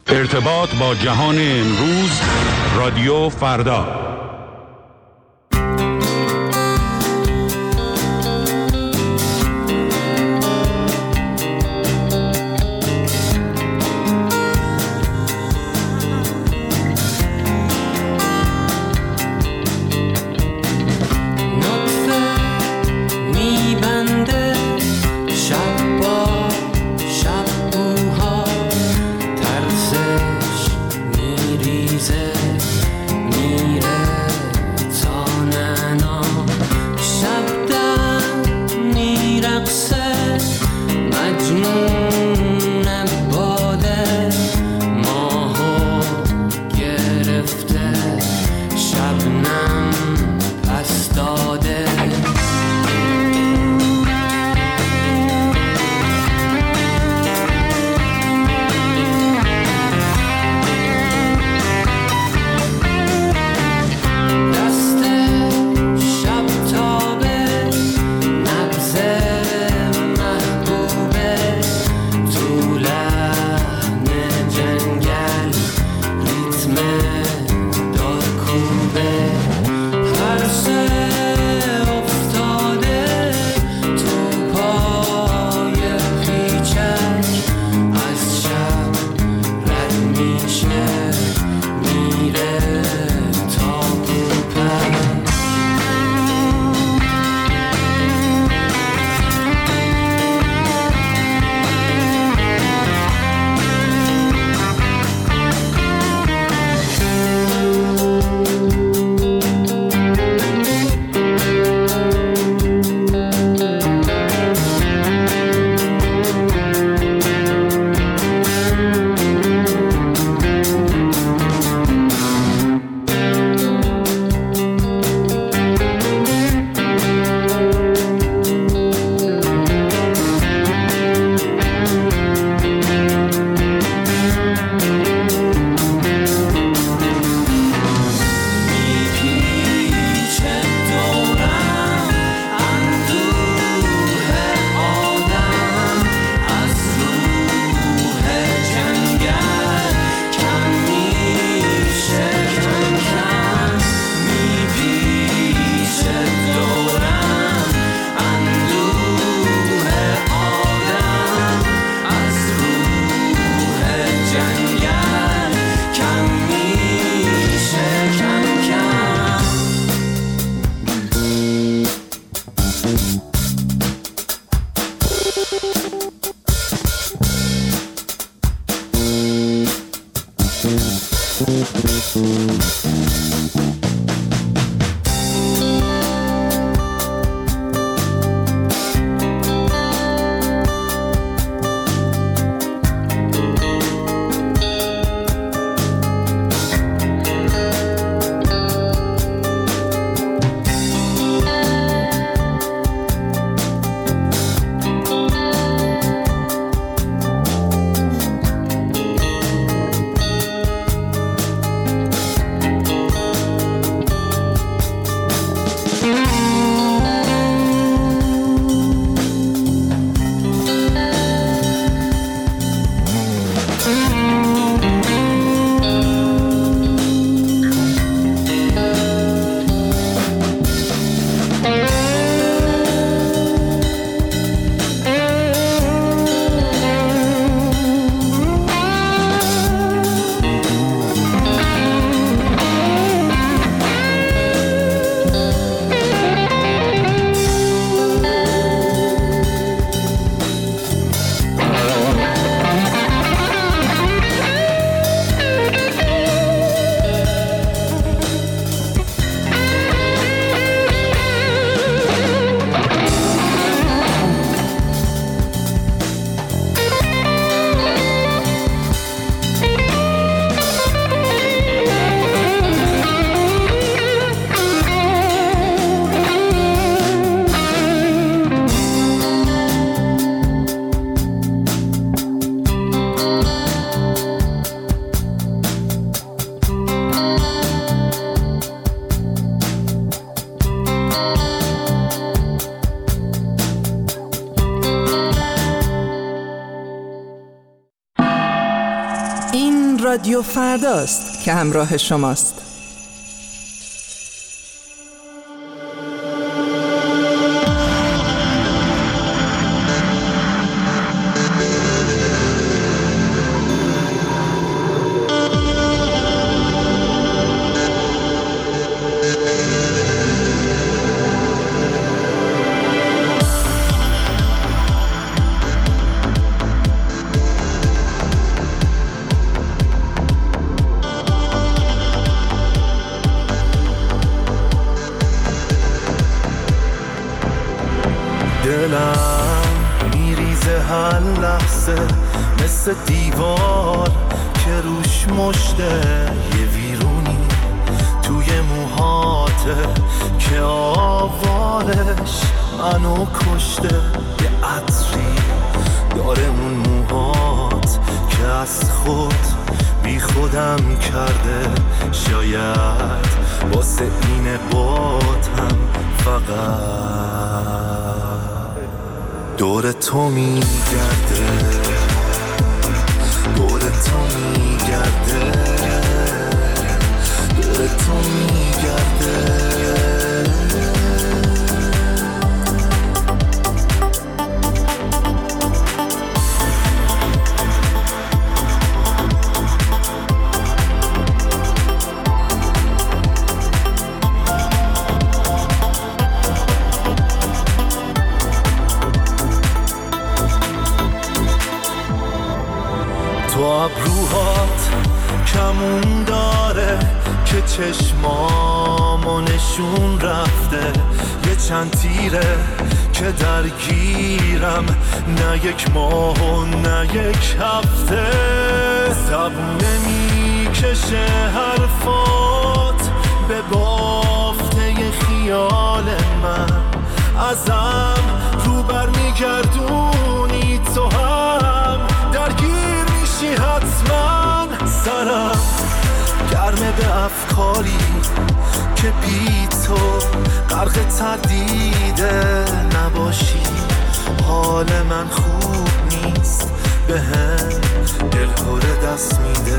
ارتباط با جهان امروز، رادیو فردا. میره این رادیو فرداست که همراه شماست. دلم میریزه هر لحظه مثل دیوار که روش مشته یه ویرونی توی موهاته که آوارش منو کشته. یه عطری داره اون موهات که از خود بی خودم کرده. شاید واسه اینه باتم فقط دور تو میگرده، دور تو میگرده، دور تو میگرده. تو ابروهات کمون داره که چشمامو نشون رفته. یه چند تیره که درگیرم، نه یک ماه و نه یک هفته. زبونه میکشه حرفات به بافته خیال من. ازم رو بر میگردونی تو هم درگیر میشی حتما. سرم گرمه به افکاری که بی تو غرق تردیده. نباشی حال من خوب نیست، به هم دلهوره دست میده.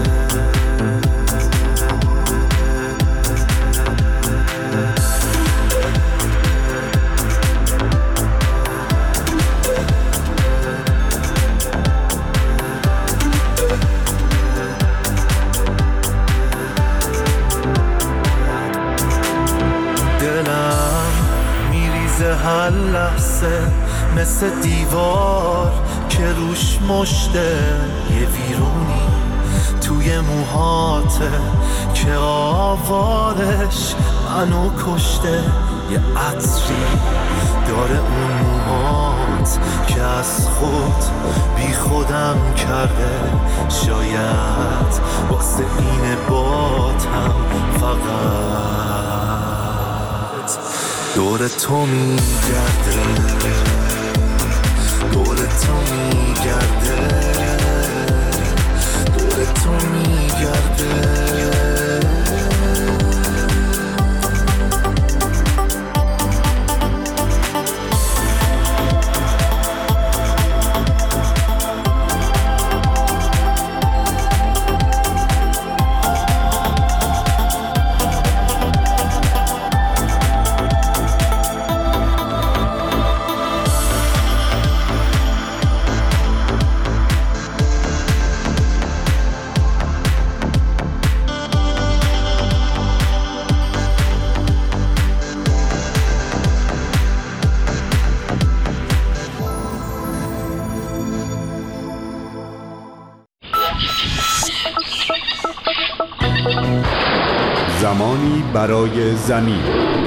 هر لحظه مثل دیوار که روش مشته. یه ویرونی توی موهاته که آوارش منو کشته. یه عطری داره اون موهات که از خود بی خودم کرده. شاید واسه اینه باتم فقط دور تو میگرده، دور تو میگرده، دور تو میگرده. زمانی برای زمین.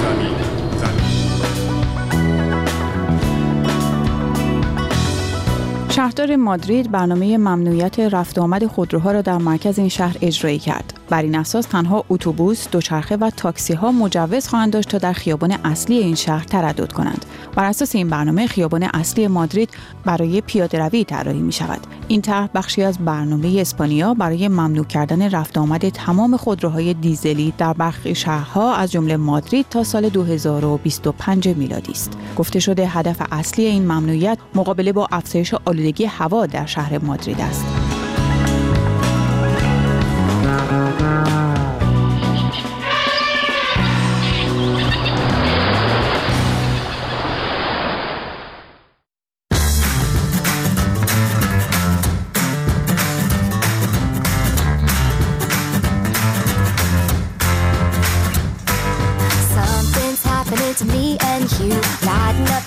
شهردار مادرید برنامه ممنوعیت رفت و آمد خودروها را در مرکز این شهر اجرایی کرد. بر این اساس تنها اتوبوس، دوچرخه و تاکسی‌ها مجوز خواهند داشت تا در خیابان اصلی این شهر تردد کنند. بر اساس این برنامه خیابان اصلی مادرید برای پیاده‌روی طراحی می‌شود. این طرح بخشی از برنامه اسپانیا برای ممنوع کردن رفت و آمد تمام خودروهای دیزلی در برخی شهرها از جمله مادرید تا سال 2025 میلادی است. گفته شده هدف اصلی این ممنوعیت مقابله با افزایش آلودگی هوا در شهر مادرید است.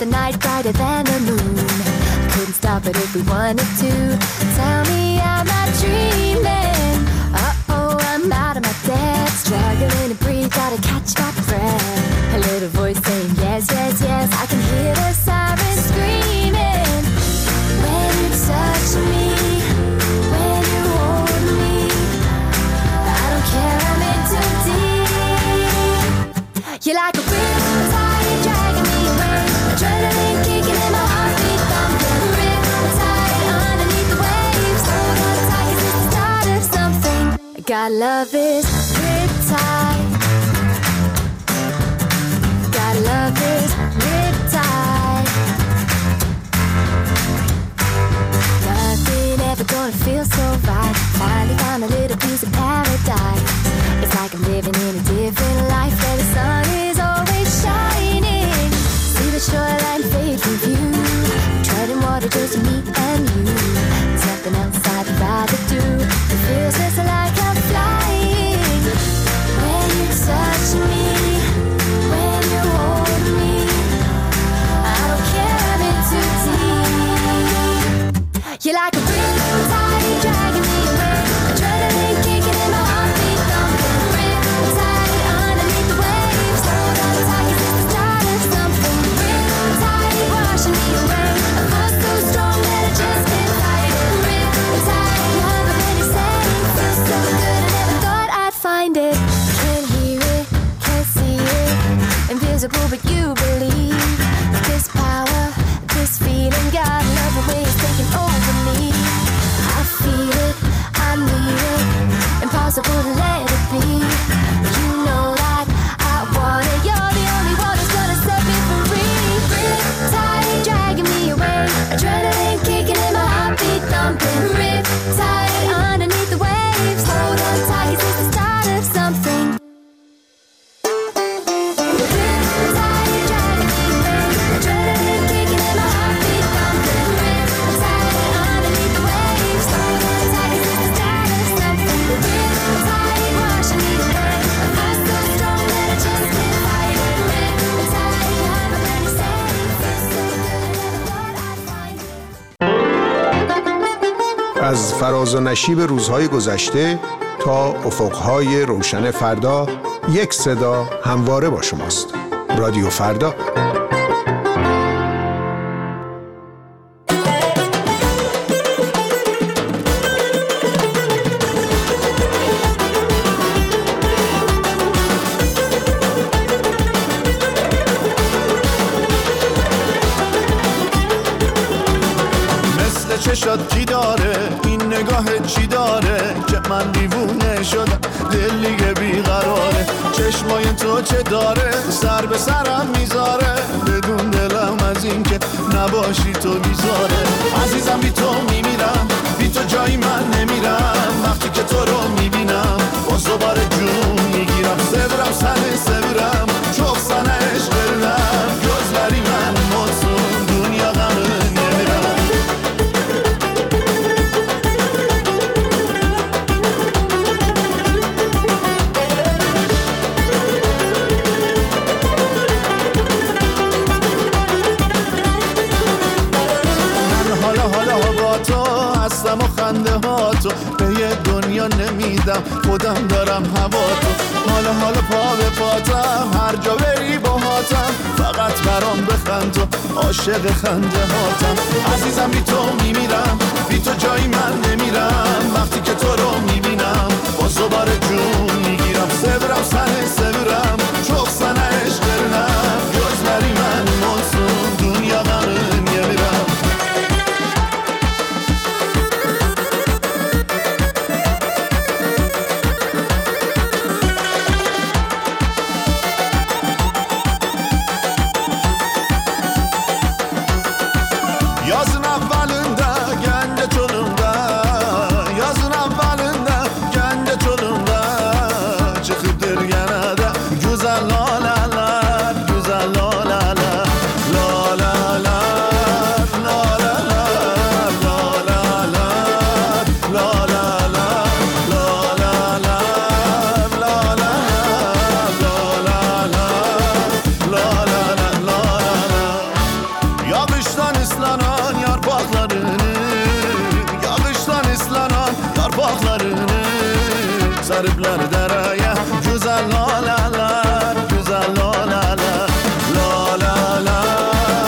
night brighter than the moon. Couldn't stop it if we wanted to. Tell me I'm not dreaming. Uh-oh, I'm out of my depth. Struggling to breathe, gotta catch my breath. A little voice saying yes, yes, yes. I can hear the sirens screaming. When you touch me, when you hold me, I don't care, I'm in too deep. You're like a riptide dragging me away. Adrenaline kicking in my heartbeat thumping. Riptide underneath the waves. Hold on tight 'cause it's the start of something. Gotta love this riptide. Gotta love this riptide. Nothing ever gonna feel so right. Finally found a little piece of paradise. It's like I'm living in a different life where the sun is always shining. See the shoreline fade from view. Treading water just me and you. There's nothing else I'd rather do. It feels just like I'm flying. When you touch me, when you hold me, I don't care, I'm in too deep. You're like a riptide dragging me away. Adrenaline kicking in my heartbeat thumping. Riptide underneath the waves. Hold on tight 'cause it's the start of something. Riptide washing me away. A force so strong that I just can't fight it. Riptide, love it when you say it. Feels so good, I never thought I'd find it. Can't hear it, can't see it. Invisible but you believe. This power, this feeling, God love the way it's taking over me. I feel it, I need it. Impossible to let it be. You know that I want it. You're the only one who's gonna set me free. Riptide dragging me away. Adrenaline kicking in my heartbeat thumping. Riptide underneath the waves. Hold on tight 'cause it's the start of something. Riptide dragging me away. Adrenaline kicking in my heartbeat thumping. Riptide underneath the waves. Hold on tight 'cause it's the start of something. Riptide washing me away. A force so strong that I just can't fight it. Riptide, love it when you say it. Feels so good, I never thought I'd find it. از فراز و نشیب روزهای گذشته تا افقهای روشن فردا، یک صدا همواره با شماست. رادیو فردا. مثل چشات کی داره این نگاه چی داره که من دیوونه شدم دل دیگه بیقراره چشمای تو چه داره سر به سرم میذاره بدون دلم از این که نباشی تو بیزاره عزیزم بی تو میمیرم بی تو جایی من نمیرم وقتی که تو رو میبینم باز دوباره جون میگیرم سبرم سنه سبرم چوب سنه عشقرم گذبری من مطمئن دنیا غمه نمیرم هستم و خنده ها تو به یه دنیا نمیدم خودم دارم هوا تو حالا پا به پاتم هر جا بری با هاتم فقط برام بخند تو عاشق خنده هاتم عزیزم بی تو میمیرم بی تو جایی من نمیرم وقتی که تو رو میبینم باز دوباره جون میگیرم سبرم سنه سبرم چوب سنه عشقرم گذبری من مطمئن دنیا غمه نمیرم Yazın avvalında gende çolumda çapaqlarını sarıblar deraya güzel lalalar güzel lalalar lalalar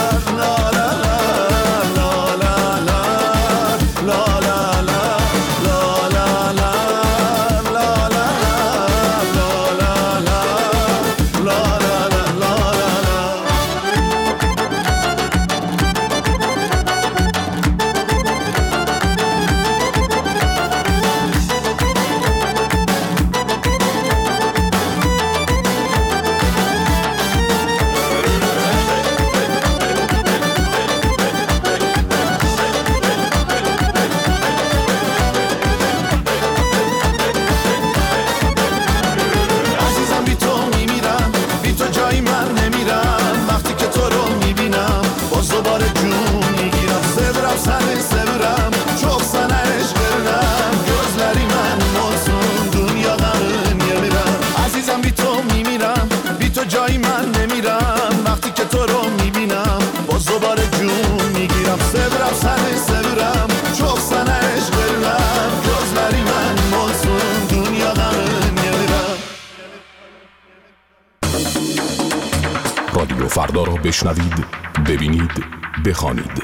رادیو فردا را بشنوید، ببینید، بخوانید.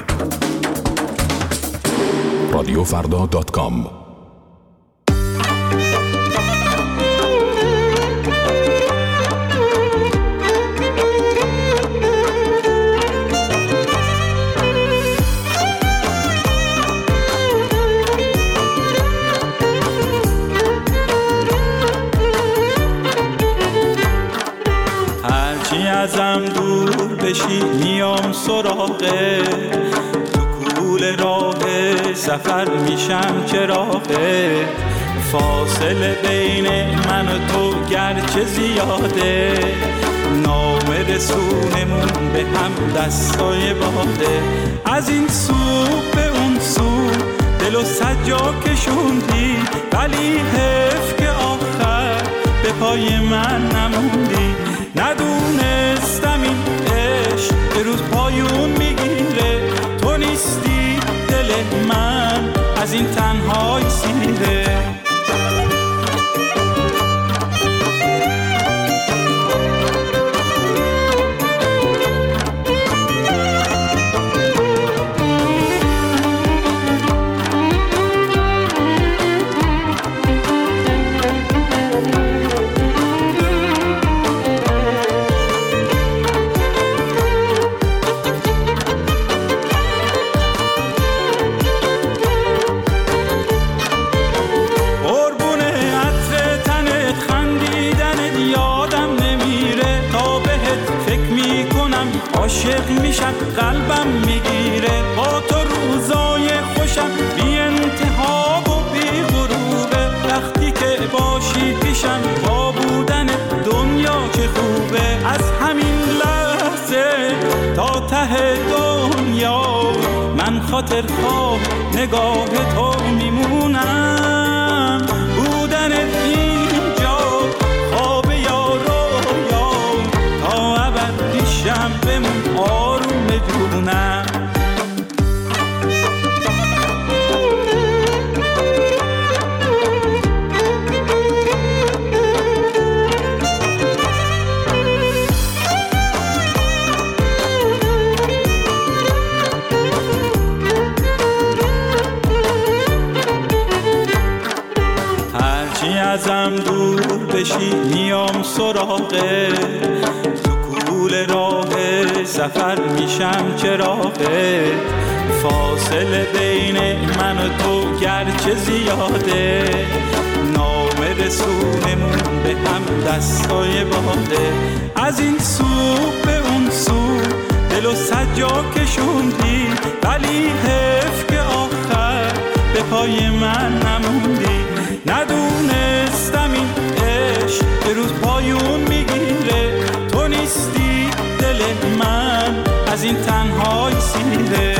radiofrda.com ازم دور بشی میام سراغه تو کوله راه سفر میشم چراغه فاصله بین من و تو گرچه زیاده نامه رسونمون به هم دستای باده از این سو به اون سو دل و سجا کشوندی ولی حیف که آخر به پای من نموندی ندونستم این عشق به روز پایون میگیره تو نیستی دل من از این تنهای سیره عاشق میشم قلبم میگیره با تو روزای خوشم بی انتها و بی غروبه وقتی که باشی پیشم با بودن دنیا چه خوبه از همین لحظه تا ته دنیا من خاطر خواه نگاه تو میمونم بودن اینجا خواب یا رویا تا ابد پیشم بمون آروم جونم هرچی ازم دور بشی میام سراغه تو کوله راه سفر میشم چراغه فاصله بین من و تو گرچه زیاده نامه رسونمون به هم دستای باده از این سو به اون سو دل و سجا کشوندی ولی حیف که آخر به پای من نموندی ندونستم این عشق به روز پایون میگیره تو نیستی دل من از این تنهای سیره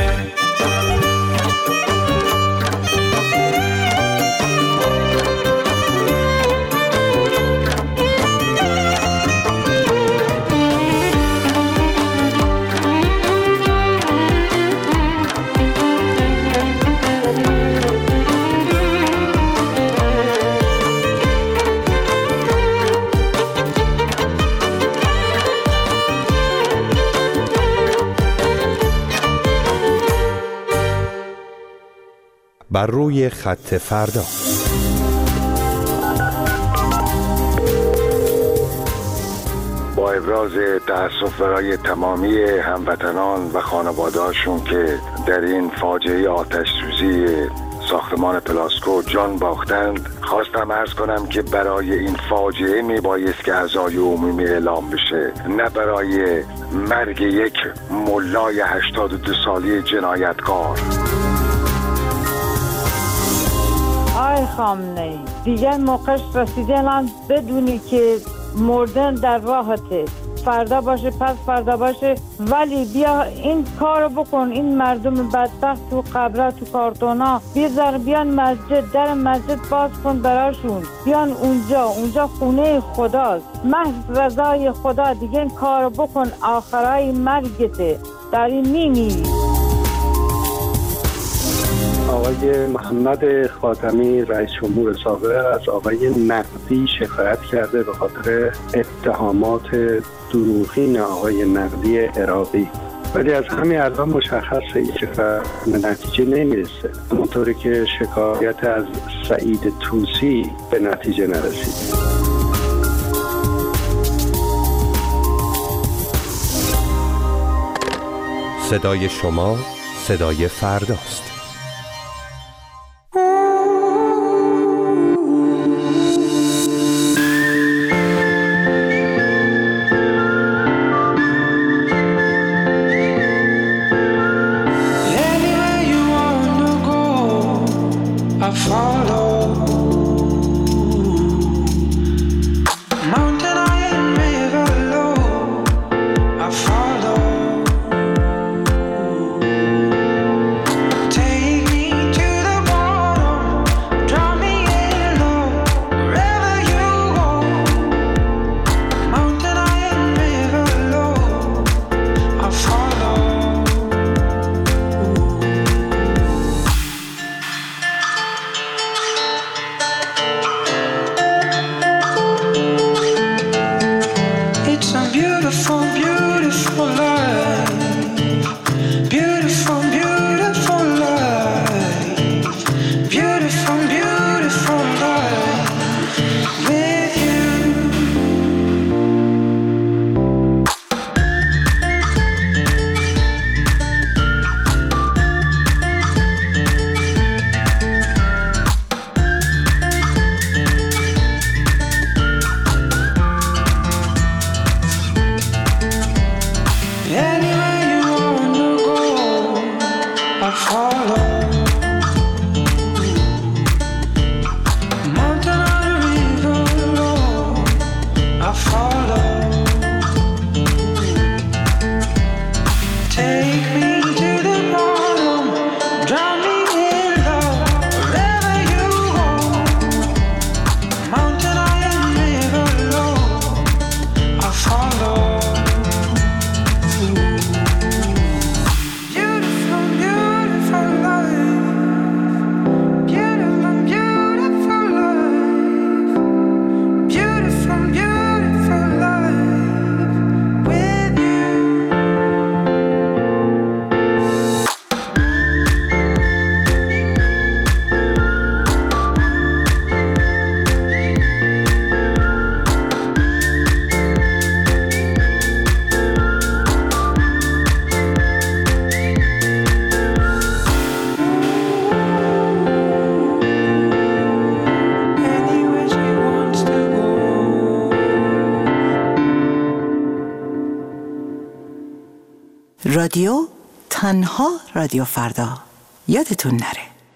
بر روی خط فردا. با ابراز تأسف برای تمامی هموطنان و خانواده‌هاشون که در این فاجعه آتش سوزی ساختمان پلاسکو جان باختند، خواستم عرض کنم که برای این فاجعه میبایست که عزای عمومی اعلام بشه، نه برای مرگ یک ملای 82 ساله جنایتکار. آی خامنه‌ای، دیگه موقعش رسیده الان بدونی که مردن در راحته، فردا باشه پس فردا باشه، ولی بیا این کارو بکن. این مردم بدبخت تو قبره تو کارتونا بیان مسجد، در مسجد باز کن براشون، بیان اونجا خونه خداست، محض رضای خدا. دیگه این کارو بکن، آخرای مرگته، در این میمیری. آقای محمد خاتمی رئیس جمهور سابق از آقای نقدی شکایت کرده به خاطر اتهامات دروغین آقای نقدی عراقی، ولی از همین الان مشخصه که به نتیجه نمیرسه، همونطوری که شکایت از سعید طوسی به نتیجه نرسید. صدای شما صدای فرداست. رادیو تنها رادیو فردا، یادتون نره.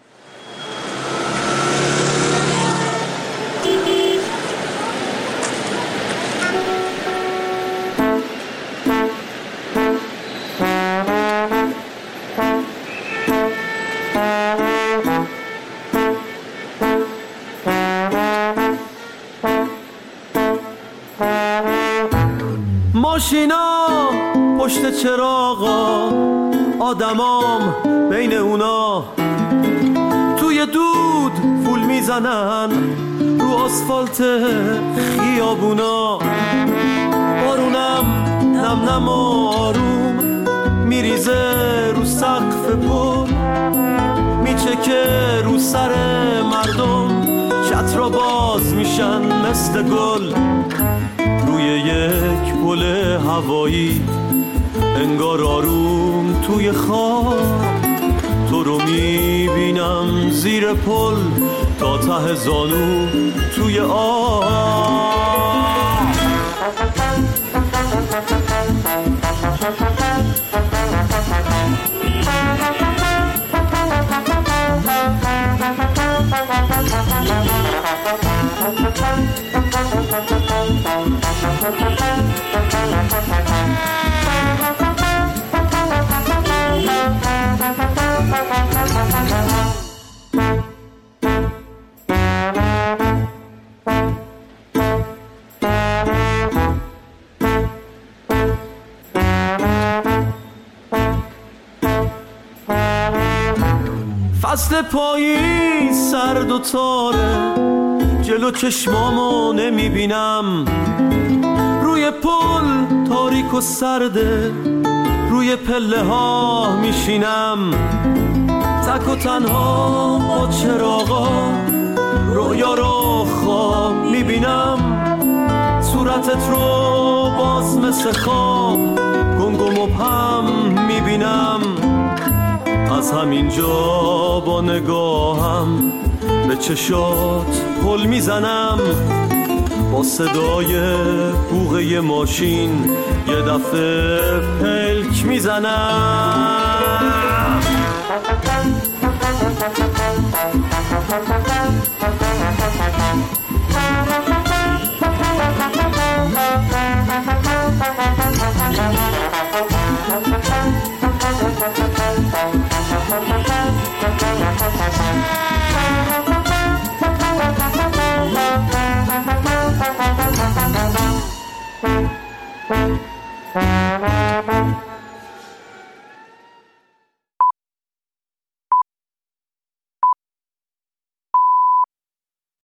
ماشینا پشت چراغا، آدمام بین اونا، توی دود فول میزنن رو آسفالت خیابونا. بارونم نم نم آروم میریزه رو سقف پل، بچه که رو سر مردم چتر را باز میشن مثل گل روی یک پل هوایی، انگار آروم توی خواب تو رو میبینم زیر پل تا ته زانو توی آب. فصل پاییز سرد و تاره، جلو چشمامو نمیبینم، روی پل تاریک و سرده، روی پله ها میشینم، تک و تنها با چراغا رویا رو خواب میبینم، صورتت رو باز مثل خواب گنگ و مبهم میبینم، از همینجا با نگاهم به چشات پل میزنم، با صدای بوغه ماشین یه دفعه پلک میزنم.